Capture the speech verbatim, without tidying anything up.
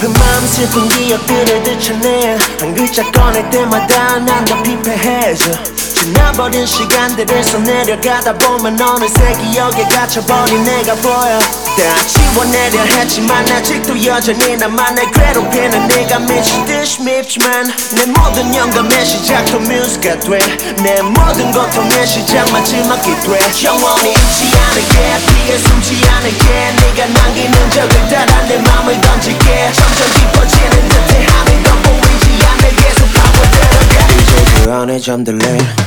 아픈 마음 슬픈 기억들을 되찾네. 한 글자 꺼낼 때마다 난 더 피폐해져. 지나버린 시간들에서 내려가다 보면 어느새 기억에 갇혀버린 내가 보여. 다 지워내려 했지만 아직도 여전히 나만을 괴롭히는 네가 미친 듯이 밉지만 내 모든 영감의 시작도 뮤즈가 돼. 내 모든 고통의 시작 마지막이 돼. 영원히 잊지 않을게, 피해 숨지 않을게. 네가 남기는 적을 따라 내 맘을 던질게. 점점 깊어지는 듯해 하늘도 보이지 않네. 계속 파고들어가. 이제 그 안에 잠들래.